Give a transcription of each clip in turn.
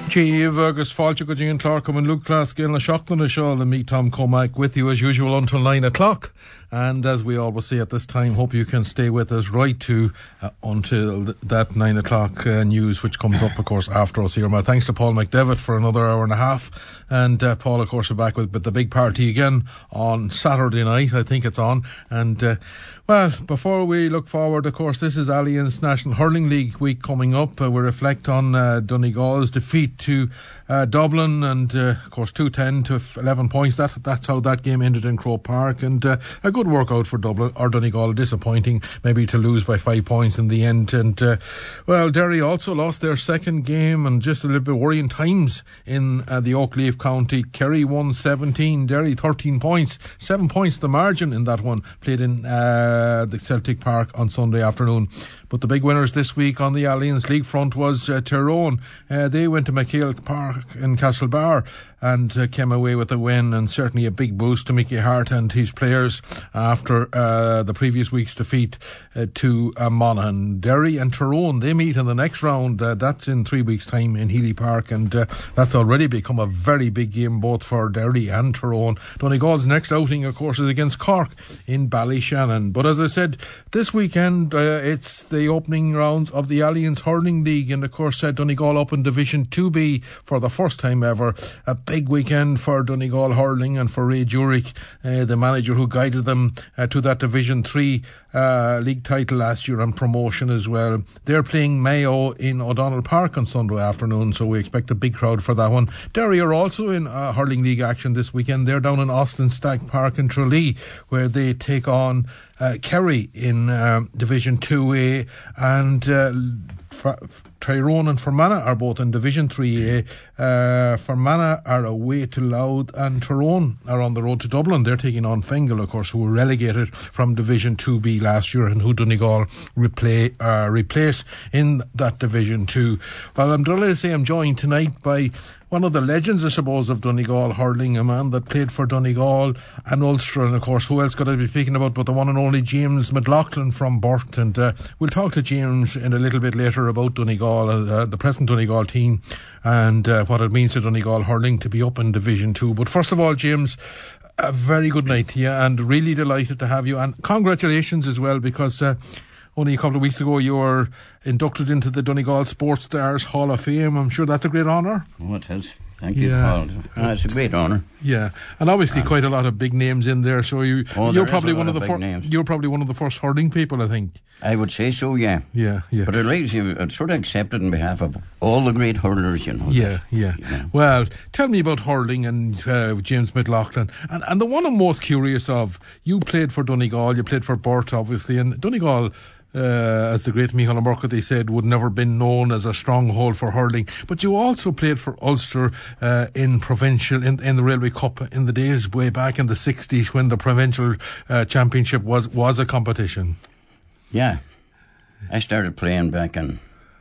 Chief agus fáilte go dtíon Clarkham and Luke Glasgow and Seachtain na Seol and me, Tom Cormack, with you as usual until 9 o'clock. And as we always say at this time, hope you can stay with us right to until that 9 o'clock news, which comes up, of course, after us here. My thanks to Paul McDevitt for another hour and a half. And Paul, of course, is back with the big party again on Saturday night. I think it's on. And, well, before we look forward, of course, this is Allianz National Hurling League week coming up. We reflect on Donegal's defeat to Dublin and, of course, 2-10 to 11 points. That's how that game ended in Croke Park. And a good workout for Dublin, or Donegal. Disappointing maybe to lose by 5 points in the end. And, well, Derry also lost their second game and just a little bit worrying times in the Oakleaf County. Kerry won 17, Derry 13 points. 7 points the margin in that one, played in the Celtic Park on Sunday afternoon. But the big winners this week on the Allianz League front was Tyrone. They went to McHale Park in Castlebar and came away with a win, and certainly a big boost to Mickey Hart and his players after the previous week's defeat to Monaghan. Derry and Tyrone, they meet in the next round. That's in 3 weeks' time in Healy Park, and that's already become a very big game both for Derry and Tyrone. Donegal's next outing, of course, is against Cork in Ballyshannon. But as I said, this weekend it's the opening rounds of the Allianz Hurling League, and of course Donegal up in Division 2B for the first time ever. A big weekend for Donegal hurling and for Ray Jurek, the manager who guided them to that Division 3 league title last year and promotion as well. They're playing Mayo in O'Donnell Park on Sunday afternoon, so we expect a big crowd for that one. Derry are also in hurling league action this weekend. They're down in Austin Stack Park in Tralee, where they take on Kerry in Division 2A, and Tyrone and Fermanagh are both in Division 3A. Fermanagh are away to Louth, and Tyrone are on the road to Dublin. They're taking on Fingal, of course, who were relegated from Division 2B last year and who Donegal replace in that Division 2. Well, I'm delighted to say I'm joined tonight by one of the legends, I suppose, of Donegal hurling, a man that played for Donegal and Ulster, and of course, who else could I be speaking about but the one and only James McLaughlin from Burt. And we'll talk to James in a little bit later about Donegal, the present Donegal team, and what it means to Donegal hurling to be up in Division 2. But first of all, James, a very good night to you, and really delighted to have you, and congratulations as well, because only a couple of weeks ago you were inducted into the Donegal Sports Stars Hall of Fame. I'm sure that's a great honour. Oh, it is. Thank you, Paul. It's a great honour. Yeah, and obviously quite a lot of big names in there. So you're probably one of the you're probably one of the first hurling people, I think. I would say so. Yeah. But it's sort of accepted on behalf of all the great hurlers, you know. Yeah. Well, tell me about hurling and James McLaughlin, and the one I'm most curious of. You played for Donegal, you played for Burt, obviously, and Donegal, as the great Micheál Murchadh said, would never been known as a stronghold for hurling. But you also played for Ulster in provincial, in the Railway Cup in the days way back in the 60s when the provincial championship was a competition. Yeah. I started playing back in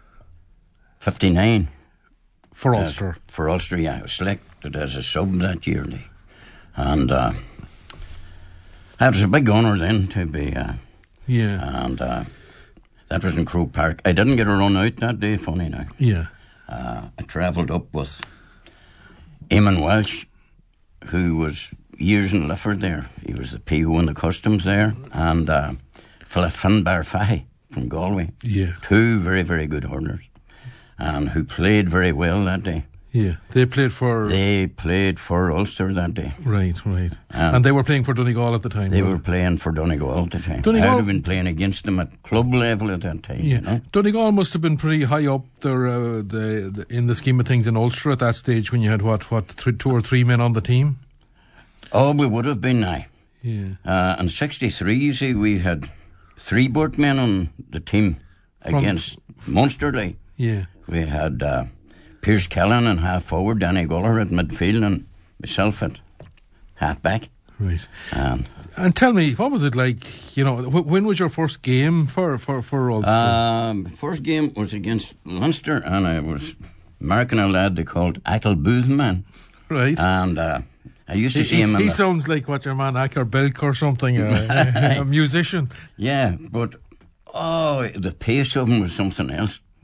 59. For Ulster? For Ulster, yeah. I was selected as a sub that year. And that was a big honour then to be... And that was in Croke Park. I didn't get a run out that day, funny now. Yeah. I travelled up with Eamon Welsh, who was years in Lifford there. He was the PO in the customs there. And Philip Finbar Fahy from Galway. Yeah. Two very, very good hurlers. And who played very well that day. Yeah. They played for Ulster that day. Right. And they were playing for Donegal at the time. They were playing for Donegal at the time. I would have been playing against them at club level at that time. Yeah. You know? Donegal must have been pretty high up there in the scheme of things in Ulster at that stage when you had, two or three men on the team? Oh, we would have been now. Yeah. In 63, you see, we had 3 Burt men on the team against Munster. Yeah. We had... Pierce Kellan and half forward, Danny Guller at midfield, and myself at half back. Right. And tell me, what was it like? You know, when was your first game for Ulster? First game was against Leinster, and I was marking a lad they called Ackle Boothman. Right. And I used to see him. He sounds like what your man Acker Belk or something, a musician. Yeah, but the pace of him was something else. Yeah.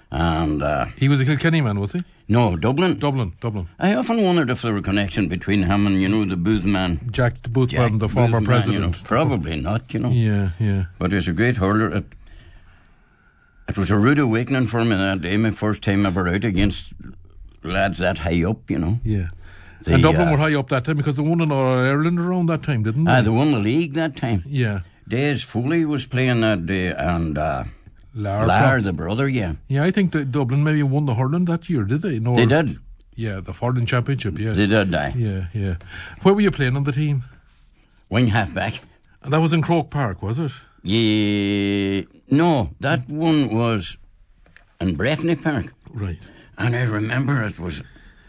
And he was a Kilkenny man, was he? No, Dublin. Dublin. I often wondered if there were a connection between him and, the Booth man. Jack the Booth man, the former president. Probably not, Yeah. But he was a great hurler. It was a rude awakening for me that day, my first time ever out against lads that high up, Yeah. And Dublin were high up that time because they won in Ireland around that time, didn't they? They won the league that time. Yeah. Des Foley was playing that day, and Lar, the brother, yeah. Yeah, I think that Dublin maybe won the hurling that year, did they? No, they did. Yeah, the hurling championship, yeah. They did, aye. Yeah. Where were you playing on the team? Wing half-back. And that was in Croke Park, was it? Yeah. No, that one was in Breffni Park. Right. And I remember it was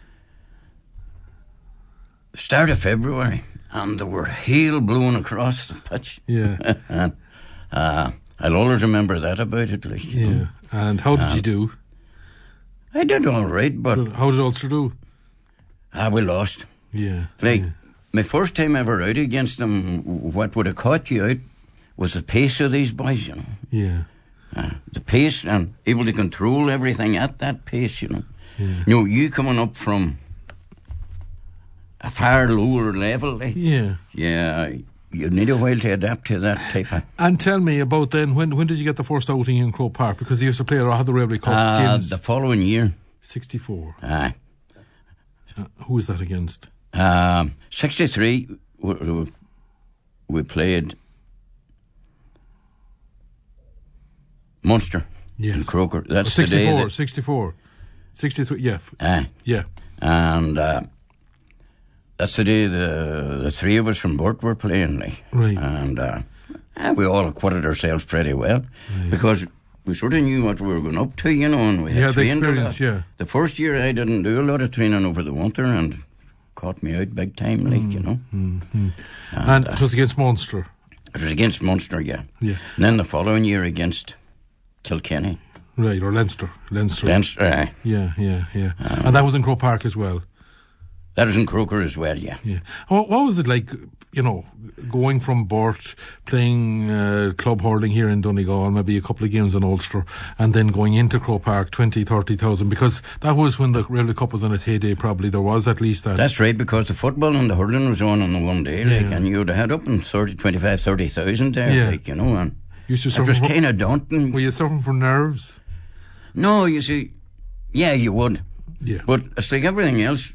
the start of February, and there were hail blowing across the pitch. Yeah. And I'll always remember that about it. Yeah. And how did you do? I did all right, but... How did Ulster do? We lost. Yeah. My first time ever out against them, what would have caught you out was the pace of these boys, Yeah. The pace and able to control everything at that pace, Yeah. You coming up from a far lower level, Yeah. Yeah, you need a while to adapt to that type of... And tell me about then, when did you get the first outing in Croke Park? Because they used to play at the Railway Cup games. The following year. 64. Aye. Who was that against? 63, we played Munster. Yes. In Croker. That's 64, the day 64. 63, yeah. Aye. Yeah. And that's the day the three of us from Burt were playing. Right. And we all acquitted ourselves pretty well. Right. Because we sort of knew what we were going up to, and we had trained the experience, yeah. The first year I didn't do a lot of training over the winter and caught me out big time, Mm-hmm. And it was against Munster? It was against Munster, yeah. Yeah. And then the following year against Kilkenny. Right, or Leinster. Leinster, aye. Yeah. And that was in Croke Park as well? That was in Croker as well, yeah. What was it like, going from Burt, playing club hurling here in Donegal, maybe a couple of games in Ulster, and then going into Croke Park, 20,000, 30,000, because that was when the Railway Cup was in its heyday, probably. There was at least that. That's right, because the football and the hurling was on the one day, and you'd have had up in 30,000 there, and it was kind of daunting. Were you suffering from nerves? No, you see, yeah, you would. Yeah. But it's like everything else.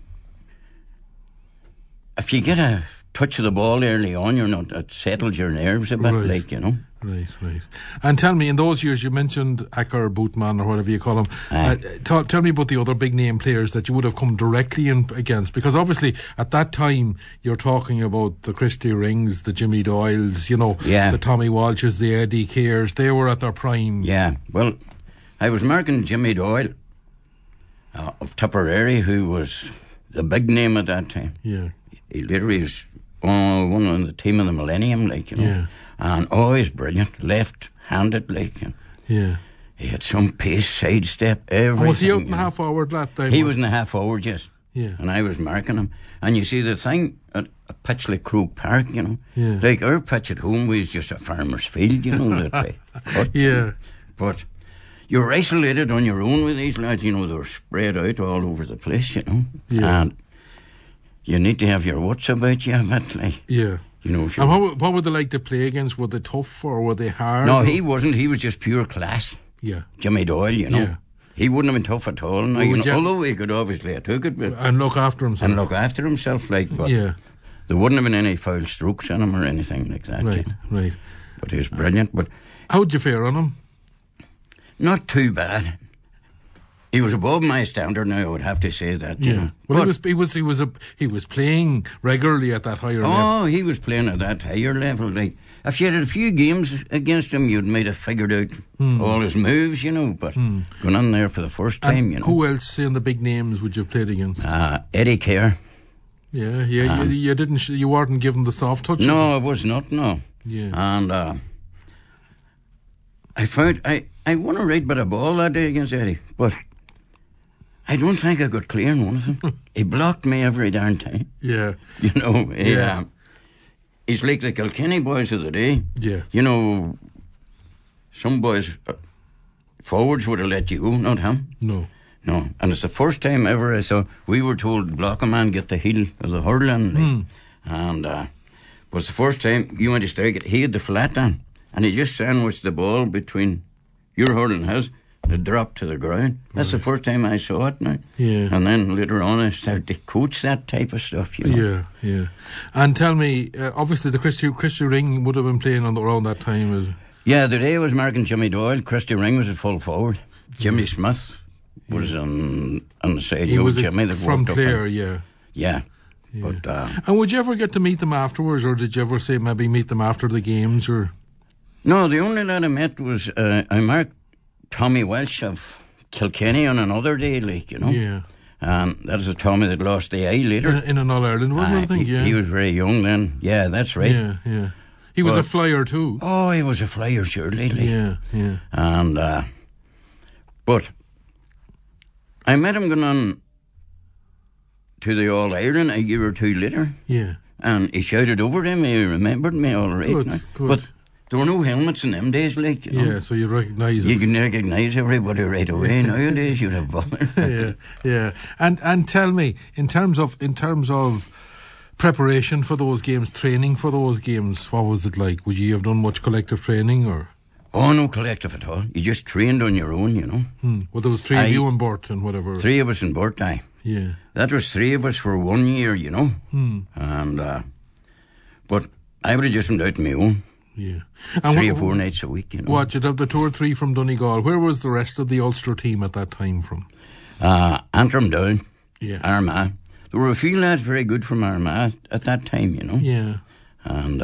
If you get a touch of the ball early on, it settles your nerves a bit, Right. And tell me, in those years, you mentioned Acker, Bootman, or whatever you call him. Tell me about the other big name players that you would have come directly in against, because obviously at that time you're talking about the Christy Rings, the Jimmy Doyles, the Tommy Walshes, the Eddie Kears. They were at their prime. Yeah. Well, I was marking Jimmy Doyle of Tipperary, who was the big name at that time. Yeah. He literally was one on the team of the millennium, and always brilliant, left-handed, Yeah. He had some pace, sidestep, everything. Was he out in the half-forward that time? He was in the half-forward, yes. Yeah. And I was marking him. And you see, the thing at a pitch like Croke Park, Yeah. like our pitch at home was just a farmer's field, that way. Yeah. But you're isolated on your own with these lads, they were spread out all over the place, Yeah. And you need to have your wits about you a bit, Yeah. And what were they like to play against? Were they tough or were they hard? No, he wasn't. He was just pure class. Yeah. Jimmy Doyle, Yeah. He wouldn't have been tough at all. Although he could obviously have took it. And look after himself. But yeah. there wouldn't have been any foul strokes in him or anything like that. Right. But he was brilliant. But how'd you fare on him? Not too bad. He was above my standard now, I would have to say that. Yeah. Well, he was playing regularly at that higher level. Oh, he was playing at that higher level. If you had a few games against him, you might have figured out all his moves, But going in there for the first time, Who else in the big names would you have played against? Eddie Kerr. Yeah. You weren't given the soft touches. No, I was not. No. Yeah. And I found I won a right bit of ball that day against Eddie, but I don't think I got clear in one of them. He blocked me every darn time. Yeah. He's like the Kilkenny boys of the day. Yeah. Some boys, forwards would have let you go, not him. No. No. And it's the first time ever I saw, we were told block a man, get the heel of the hurling. And it was the first time you went to strike it, he had the flat on. And he just sandwiched the ball between your hurling house. It dropped to the ground. That's the first time I saw it now. Yeah. And then later on I started to coach that type of stuff, you know. Yeah, yeah. And tell me, obviously the Christy Ring would have been playing around that time. Yeah, the day I was marking Jimmy Doyle, Christy Ring was at full forward. Jimmy Smith was on the side. He was Jimmy that from worked Clare, yeah. Yeah. But, and would you ever get to meet them afterwards, or did you ever say maybe meet them after the games? Or no, the only lad I met was I marked Tommy Welsh of Kilkenny on another day, like, you know. Yeah. And that was the Tommy that lost the eye later. In an All-Ireland, wasn't it, I think? Yeah. He was very young then. Yeah, that's right. Yeah, yeah. He was a flyer too. Oh, he was a flyer, surely. Like. Yeah, yeah. And, but I met him going on to the All-Ireland a year or two later. Yeah. And he shouted over to me, he remembered me all right. Good. But there were no helmets in them days, like, you know. Yeah, so you recognise it. You can recognise everybody right away. Nowadays, you'd have bother. Yeah. And tell me, in terms of preparation for those games, training for those games, what was it like? Would you have done much collective training, or? Oh, no collective at all. You just trained on your own, you know. Well, there was three of you in Burt and whatever. Three of us in Burt, aye. Yeah. That was three of us for 1 year, you know. And, but I would have just went out on my own. Yeah. And 3 or 4 nights a week, you know. What, you'd have the 2 or 3 from Donegal. Where was the rest of the Ulster team at that time from? Antrim Down. Yeah. Armagh. There were a few lads very good from Armagh at that time, you know. Yeah. And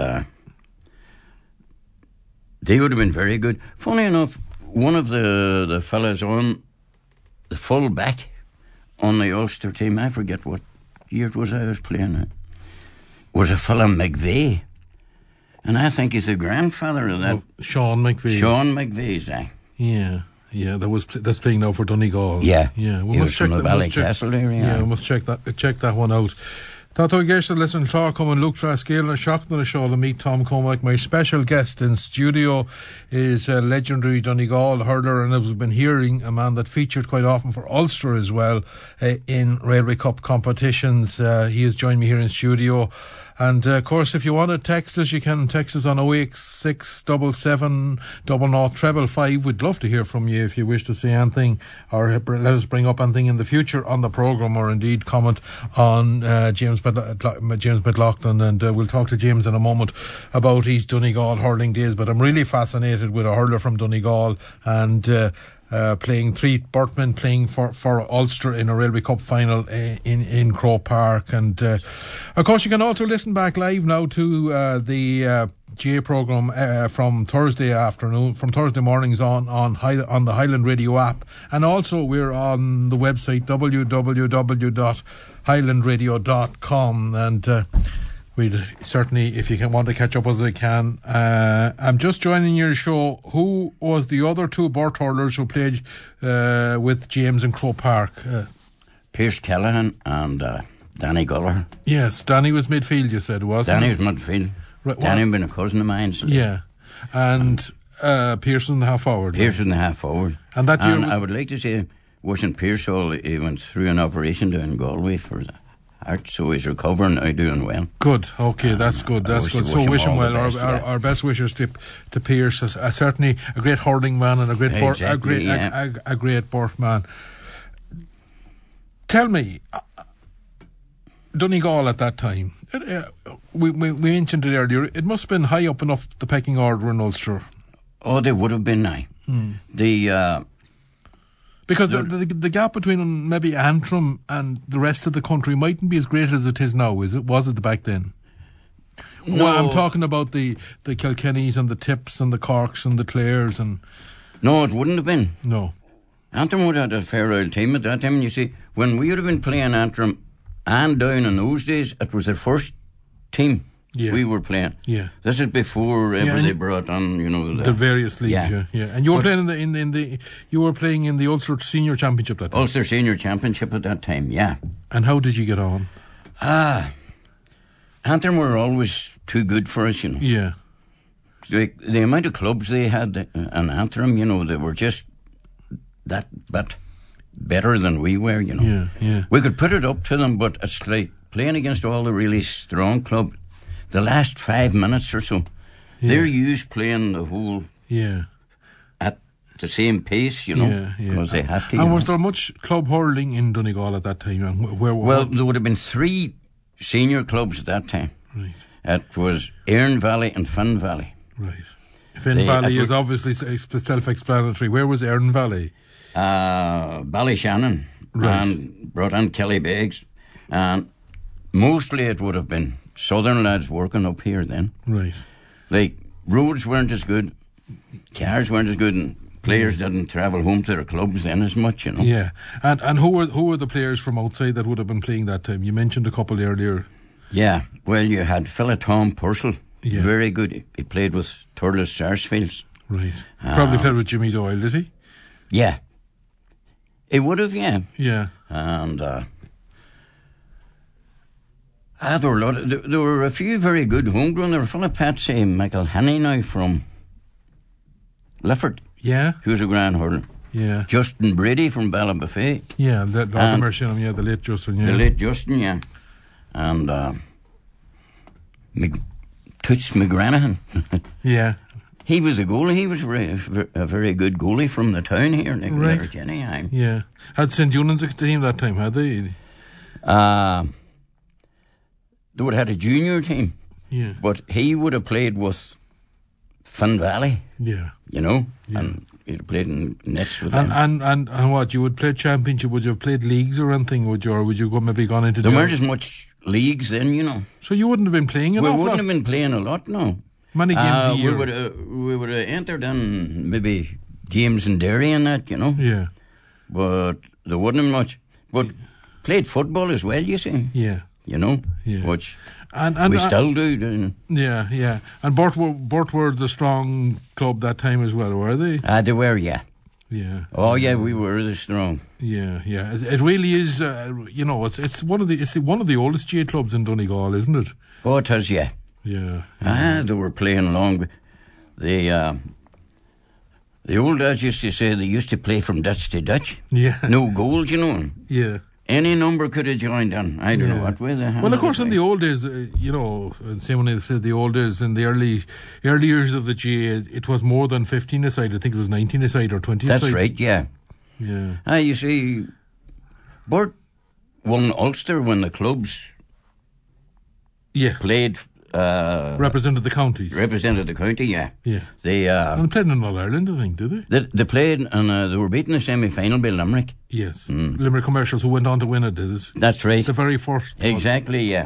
they would have been very good. Funny enough, one of the fellas on the full back on the Ulster team, I forget what year it was I was playing it, was a fella McVeigh. And I think he's the grandfather of that. Sean McVeigh. Sean McVeigh's, Yeah. Yeah, that's playing now for Donegal. Yeah. Yeah. He was from the Ballycastle area. Yeah, we must check that one out. Táto Gershon listen Clark coming Luke Trascale and Shockton the show to meet Tom Cormack. My special guest in studio is a legendary Donegal hurler, and as we've been hearing, a man that featured quite often for Ulster as well in Railway Cup competitions. He has joined me here in studio. And of course, if you want to text us, you can text us on 086 77 00 We'd love to hear from you if you wish to say anything or let us bring up anything in the future on the programme, or indeed comment on James McLaughlin. And we'll talk to James in a moment about his Donegal hurling days. But I'm really fascinated with a hurler from Donegal and playing 3 Burtmen playing for Ulster in a Railway Cup final in Croke Park. And of course you can also listen back live now to the GA programme from Thursday mornings on the Highland Radio app, and also we're on the website www.highlandradio.com. and we'd certainly, if you want to catch up as I can. I'm just joining your show. Who was the other 2 Burt hurlers who played with James in Croke Park? Pierce Callahan and Danny Guller. Yes, Danny was midfield, you said, wasn't Danny he? was midfield. Right, Danny had been a cousin of mine. So yeah. And Pearson the half forward. Pearson the half forward. And that year, I would like to say, wasn't Pearsall, he went through an operation down in Galway for the heart, so he's recovering now, doing well. Good, okay, that's good. So wish him well. Our best wishes to Pierce. Certainly a great hurling man and a great a great Burt man. Tell me, Donegal at that time, we mentioned it earlier, it must have been high up enough the pecking order in Ulster. Oh, they would have been now. Because the gap between maybe Antrim and the rest of the country mightn't be as great as it is now, is it? Was it back then? No. Well, I'm talking about the Kilkennys and the Tips and the Corks and the Clares and... No, it wouldn't have been. No. Antrim would have had a fair old team at that time. And you see, when we would have been playing Antrim and Down in those days, it was their first team we were playing. Yeah. This is before they brought on, the various leagues. Yeah. And you were playing in the Ulster Senior Championship that time. Ulster Senior Championship at that time, yeah. And how did you get on? Antrim were always too good for us, Yeah. The amount of clubs they had in Antrim, they were just that bit better than we were, you know. Yeah, yeah. We could put it up to them, but it's like playing against all the really strong clubs. The last 5 minutes or so, they're used playing the whole at the same pace, you know, because they have to. And was there much club hurling in Donegal at that time? And well, there would have been 3 senior clubs at that time. Right. It was Erin Valley and Finn Valley. Right. Finn Valley is obviously self-explanatory. Where was Erin Valley? Ballyshannon. Right. And brought in Kelly Beggs. And mostly it would have been southern lads working up here then. Right. Like, roads weren't as good, cars weren't as good, and players didn't travel home to their clubs then as much, you know. Yeah. And who were the players from outside that would have been playing that time? You mentioned a couple earlier. Yeah. Well, you had Philip Tom Purcell. Yeah. Very good. He played with Thurles Sarsfields. Right. Probably played with Jimmy Doyle, did he? Yeah. He would have, yeah. Yeah. And there were a few very good homegrown. There were Philip Patsy, Michael Hannay now from Lifford. Yeah. He was a grand hurler. Yeah. Justin Brady from Ballinbuffet. Yeah, the late Justin, yeah. The late Justin, yeah. And Toots McGranahan. Yeah. He was a goalie. He was a very good goalie from the town here, right. Yeah. Had St. Junan's a team that time, had they? They would have had a junior team. Yeah. But he would have played with Finn Valley. Yeah. You know? Yeah. And he'd have played in nets with them. And what, you would play championship? Would you have played leagues or anything? Or would you maybe gone into... There weren't as much leagues then, you know. So you wouldn't have been playing an awful lot? We wouldn't have been playing a lot, no. Many games a year? We would have entered in maybe games in Derry and that, you know. Yeah. But there wasn't much. But played football as well, you see. Yeah. You know, which we still do. Yeah, yeah. And Burt were the strong club that time as well, were they? They were, yeah. Yeah. Oh, yeah, we were the strong. Yeah, yeah. It really is. You know, it's one of the oldest GA clubs in Donegal, isn't it? Oh, it is, yeah. Yeah. They were playing along. The old lads used to say they used to play from Dutch to Dutch. Yeah. No goals, you know. Yeah. Any number could have joined in. I don't know what way they had. Well, of course, in the old days, you know, same when they said the old days, in the early years of the GA, it was more than 15 aside. I think it was 19 aside or 20 aside. That's right, yeah. Yeah. You see, Burt won Ulster when the clubs played... represented the counties. Represented the county, yeah. Yeah. They and played in All Ireland, I think, did they? They played and they were beaten in the semi-final by Limerick. Yes. Limerick Commercials, who went on to win it. That's right. The very first one. Exactly, yeah.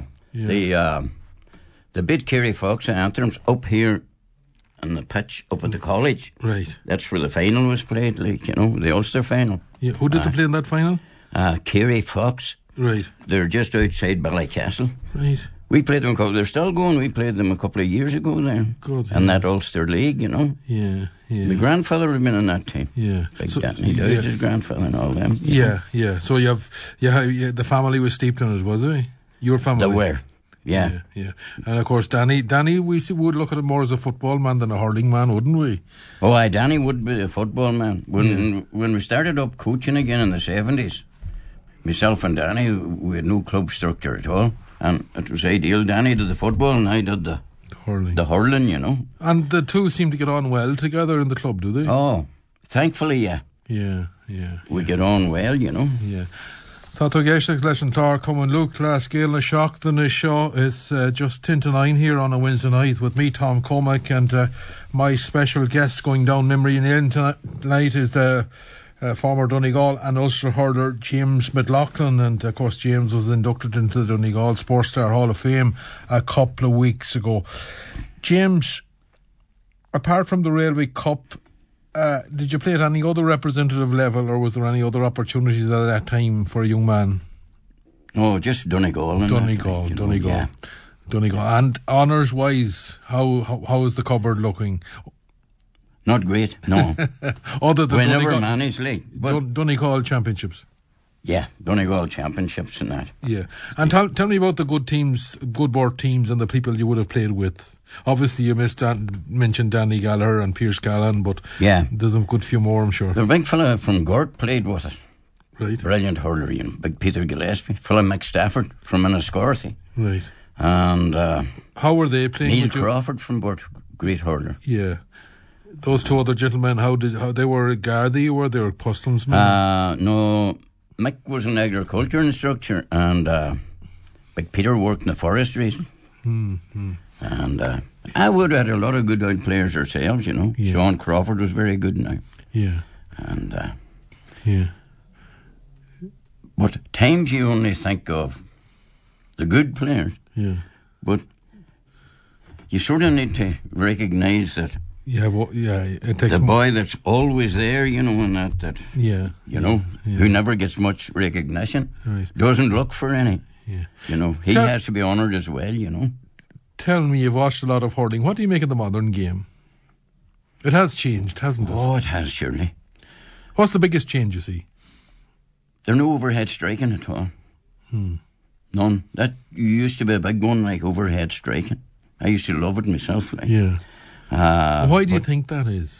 They beat Kerry Fox at Anthem's up here on the pitch up at the college. Right. That's where the final was played, like, you know, the Ulster final. Yeah. Who did they play in that final? Kerry Fox. Right. They're just outside Ballycastle. Right. We played them they're still going. We played them a couple of years ago there. Good. In that Ulster League, you know. Yeah, yeah. My grandfather had been in that team. Yeah. Big Danny Dodge's grandfather and all them. Yeah, yeah. So you have the family was steeped in it, was it? Your family? They were. Yeah. Yeah. And of course Danny we would look at him more as a football man than a hurling man, wouldn't we? Oh, Danny would be a football man. When we started up coaching again in the 70s, myself and Danny, we had no club structure at all. And it was ideal. Danny did the football and I did the hurling, you know. And the two seem to get on well together in the club, do they? Oh, thankfully, yeah. Yeah, yeah. We get on well, you know. Yeah. Tá to geistig leis an tar coming Luke Class Gael na Seachtain is show. It's just 10 to 9 here on a Wednesday night with me, Tom Cormack, and my special guest going down memory lane tonight is the former Donegal and Ulster hurler James McLaughlin, and of course James was inducted into the Donegal Sports Star Hall of Fame a couple of weeks ago. James, apart from the Railway Cup, did you play at any other representative level, or was there any other opportunities at that time for a young man? No, just Donegal. Donegal. And honours wise, how is the cupboard looking? Not great, no. Other than we never managed, like. Donegal championships. Yeah, Donegal championships and that. Yeah. And tell me about the good teams, good board teams and the people you would have played with. Obviously, you mentioned Danny Gallagher and Pierce Gallen, but there's a good few more, I'm sure. The big fella from Gort played with us. Right. Brilliant hurler, you know. Big Peter Gillespie. Fella McStafford from Enniscorthy. Right. And how were they playing? Neil Crawford from Gort, great hurler. Yeah. Those two other gentlemen, how they were Gardaí or they were customs men? No, Mick was an agriculture instructor, and Big Peter worked in the forestries. Mm-hmm. And I would have had a lot of good out players ourselves, you know. Yeah. Sean Crawford was very good now. Yeah. And yeah. But times you only think of the good players. Yeah. But you sort of need to recognise that. It takes the boy that's always there, you know, and that you know, who never gets much recognition, doesn't look for any. Yeah. You know, he has to be honoured as well, you know. Tell me, you've watched a lot of hurling. What do you make of the modern game? It has changed, hasn't it? Oh, it has, surely. What's the biggest change you see? There's no overhead striking at all. None. That used to be a big one, like overhead striking. I used to love it myself. Like. Yeah. Why do you think that is?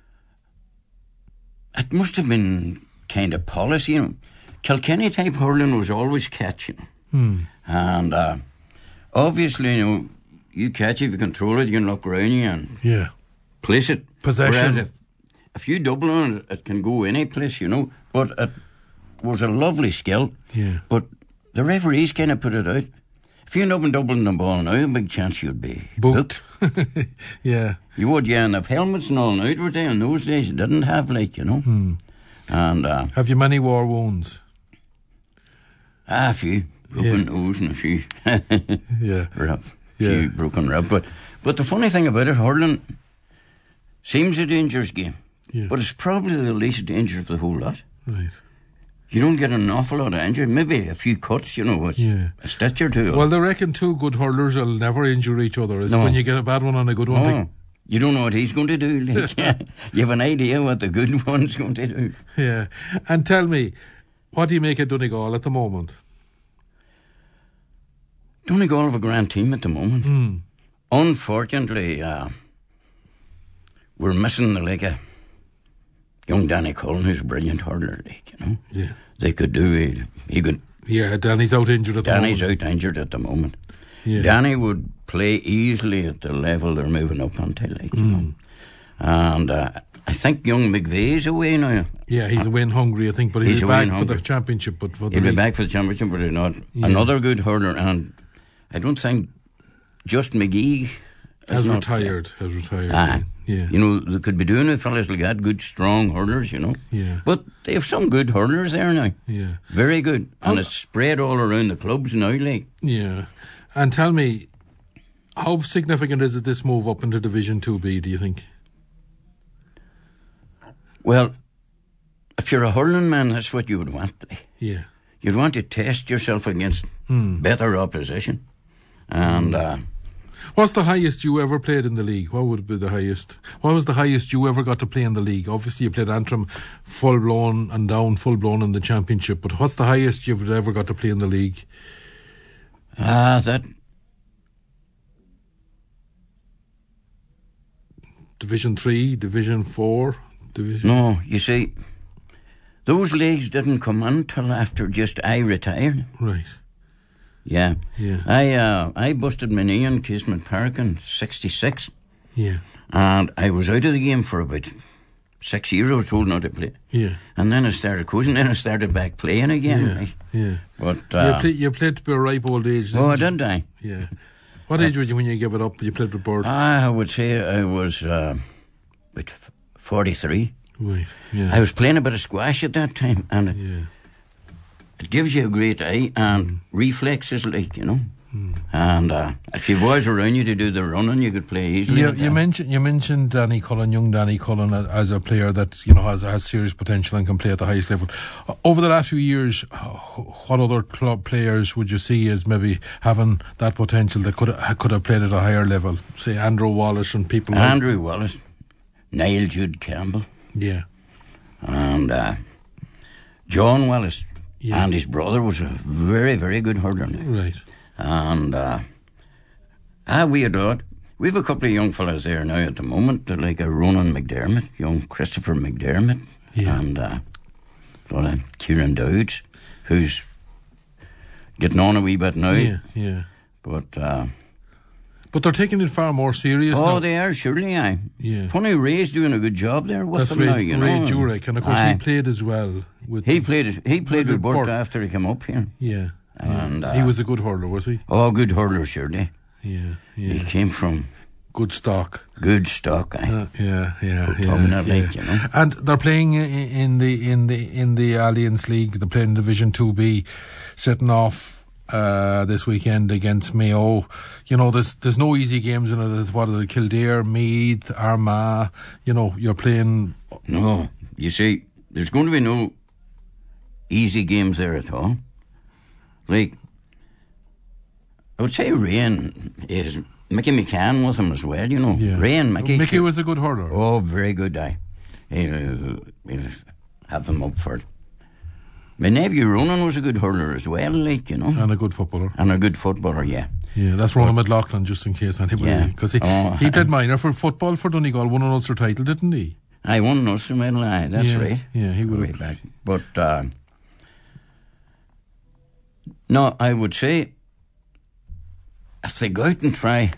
It must have been kind of policy, you know. Kilkenny type hurling was always catching. And obviously, you know, you catch it, if you control it, you can look around you and place it. Possession. Whereas if you double on it, it can go any place, you know. But it was a lovely skill. Yeah. But the referees kind of put it out. If you end up doubling the ball now, a big chance you'd be booked. Yeah. You would, yeah, and if helmets and all now, were they in those days, you didn't have, like, you know. And have you many war wounds? A few. Broken nose and a few. Few broken rib. But the funny thing about it, hurling seems a dangerous game. Yeah. But it's probably the least dangerous of the whole lot. Right. You don't get an awful lot of injury. Maybe a few cuts, you know, a stitch or two. Well, they reckon two good hurlers will never injure each other. It's when you get a bad one on a good one. No. You don't know what he's going to do. Like, you have an idea what the good one's going to do. Yeah. And tell me, what do you make of Donegal at the moment? Donegal have a grand team at the moment. Unfortunately, we're missing the like young Danny Cullen, who's a brilliant hurler, like, you know. Yeah. They could do it. He could. Yeah, Danny's out injured at the moment. Danny's out injured at the moment. Yeah. Danny would play easily at the level they're moving up onto, like, you know. And I think young McVeigh's away now. Yeah, he's away in Hungary, I think, but he'll be back for the championship. But for he'll be back for the championship, but he's not. Yeah. Another good hurler, and I don't think just McGee has retired. Yeah. You know, they could be doing it, fellas like that, good, strong hurlers, you know. Yeah. But they have some good hurlers there now. Yeah. Very good. And it's spread all around the clubs now, like. Yeah. And tell me, how significant is it this move up into Division 2B, do you think? Well, if you're a hurling man, that's what you would want. Yeah. You'd want to test yourself against better opposition. And what's the highest you ever played in the league? What would be the highest? What was the highest you ever got to play in the league? Obviously, you played Antrim full-blown and down full-blown in the championship, but what's the highest you've ever got to play in the league? That... Division 3, Division 4, Division... No, you see, those leagues didn't come until after just I retired. Right. Yeah. I busted my knee in Casement Park in 1966. Yeah. And I was out of the game for about 6 years. I was told not to play. Yeah. And then I started coaching. Then I started back playing again. Yeah. Right? Yeah. But you played to be a ripe old age. Oh, did I? Yeah. What age were you when you gave it up? You played with Bird? I would say I was about 43. Right. Yeah. I was playing a bit of squash at that time, and yeah. It gives you a great eye and reflexes, like, you know. And if you boys around you to do the running, you could play easily. You mentioned Danny Cullen, young Danny Cullen, as a player that, you know, has serious potential and can play at the highest level. Over the last few years, what other club players would you see as maybe having that potential that could have played at a higher level? Say Andrew Wallace and people like Andrew Wallace, Niall Jude Campbell. Yeah. And John Wallace. Yeah. And his brother was a very, very good hurler. Right. And we had a We have a couple of young fellas there now at the moment, like a Ronan McDermott, young Christopher McDermott, and Kieran Dowds, who's getting on a wee bit now. Yeah. But they're taking it far more serious now. Oh, they are, surely, aye. Yeah. Funny, Ray's doing a good job there with them now, you know. Ray Jurek, and of course he played as well. He played with Burt after he came up here. Yeah. And he was a good hurler, was he? Oh, good hurler, surely. Yeah. He came from good stock. Good stock, aye. Yeah. Like, you know. And they're playing in the Alliance League. They're playing Division 2B, setting off this weekend against Mayo. You know, there's no easy games in it. There's what is it, Kildare, Meath, Armagh. You know, you're playing. No, you see, there's going to be no easy games there at all. Like, I would say Rain is Mickey McCann with him as well, you know. Yeah. Rain, Mickey was a good hurler. Oh, very good guy. He'll have them up for it. My nephew Ronan was a good hurler as well, like, you know. And a good footballer. Yeah. Yeah, that's Ronan McLaughlin, just in case anybody. Because he played minor for football for Donegal, won an Ulster title, didn't he? I won an Ulster medal, that's right. Yeah, he would have. Back. But, no, I would say, if they go out and try,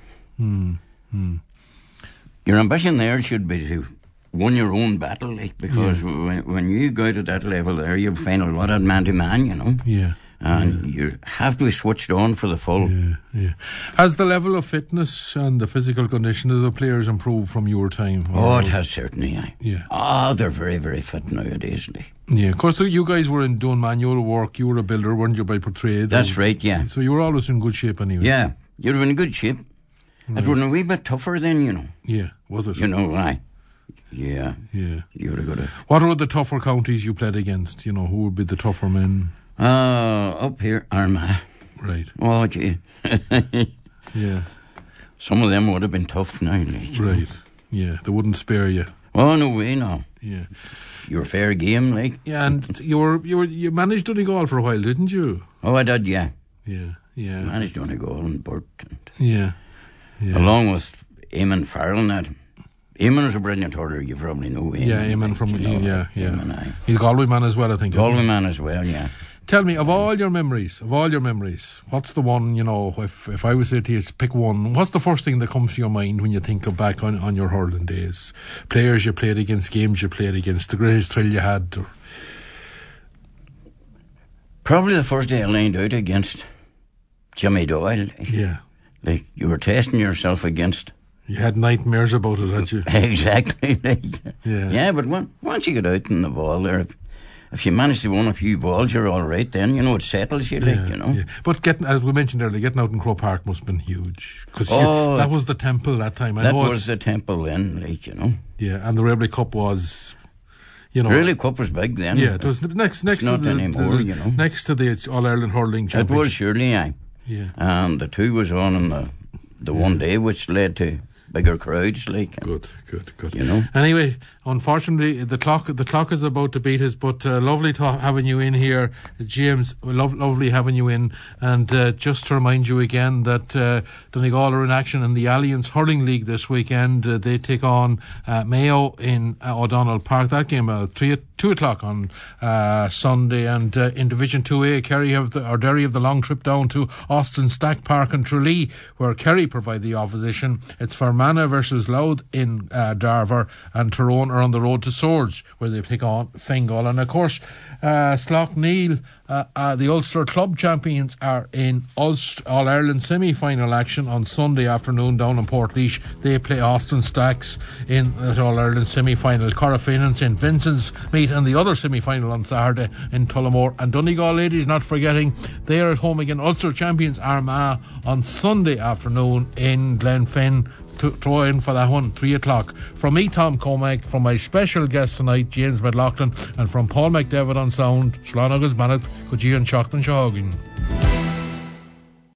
your ambition there should be to win your own battle, like, because when you go to that level there, you'll find a lot of man-to-man, you know. Yeah. And you have to be switched on for the full. Yeah. Has the level of fitness and the physical condition of the players improved from your time? Oh, it has certainly, Yeah. Oh, they're very, very fit nowadays, like. Yeah, of course, so you guys were doing manual work. You were a builder, weren't you, by trade? That's right, yeah. So you were always in good shape anyway. Yeah, you were in good shape. Right. It was a wee bit tougher then, you know. Yeah, was it? You know, aye. Yeah. You would have got What were the tougher counties you played against? You know, who would be the tougher men? Up here, Armagh. Right. Oh, gee. Yeah. Some of them would have been tough now, like. Right. Yeah, they wouldn't spare you. Oh, no way, no. Yeah. You were fair game, like. Yeah, and you managed Donegal for a while, didn't you? Oh, I did, yeah. Yeah. Managed Donegal and Burt. Yeah. Along with Eamon Farrell and that. Eamon is a brilliant hurler, you probably know Eamon. Yeah, Eamon from, Eamon, he's Galway man as well, I think. Galway man as well, yeah. Tell me, of all your memories, what's the one, you know, if I was to say to you, pick one, what's the first thing that comes to your mind when you think back on your hurling days? Players you played against, games you played against, the greatest thrill you had? Or... Probably the first day I lined out against Jimmy Doyle. Yeah. Like, you were testing yourself against... You had nightmares about it, had you? Exactly. Like, yeah, but once you get out in the ball there... If you manage to win a few balls, you're all right then. You know, it settles you, like, you know. Yeah. But as we mentioned earlier, getting out in Croke Park must have been huge. Because that was the temple that time. That was the temple then, like, you know. Yeah, and the Railway Cup was, you know. The Railway Cup was big then. Yeah, it was next to you know. Next to the All-Ireland Hurling Championship. It was, surely, aye. Yeah. And the two was on in the one day, which led to bigger crowds, like. Good. You know. Anyway, unfortunately, the clock is about to beat us, but lovely having you in here, James. Lovely having you in, and just to remind you again that Donegal are in action in the Alliance Hurling League this weekend. They take on Mayo in O'Donnell Park. That game at 2 o'clock on Sunday, and in Division 2A, Derry have the long trip down to Austin Stack Park in Tralee, where Kerry provide the opposition. It's Fermanagh versus Louth in Darver, and Tyrone are on the road to Swords, where they take on Fingal. And of course, Slaughtneil, the Ulster Club champions, are in All-Ireland semi-final action on Sunday afternoon down in Portlaoise. They play Austin Stacks in that All-Ireland semi-final. Corofin and St Vincent's meet in the other semi-final on Saturday in Tullamore. And Donegal ladies, not forgetting, they are at home again, Ulster champions Armagh on Sunday afternoon in Glenfin. To throw in for that one, 3 o'clock. From me, Tom Cormack, from my special guest tonight, James McLaughlin, and from Paul McDevitt on sound, Slán agus Bennett, Coogee and Shockton Shahogin.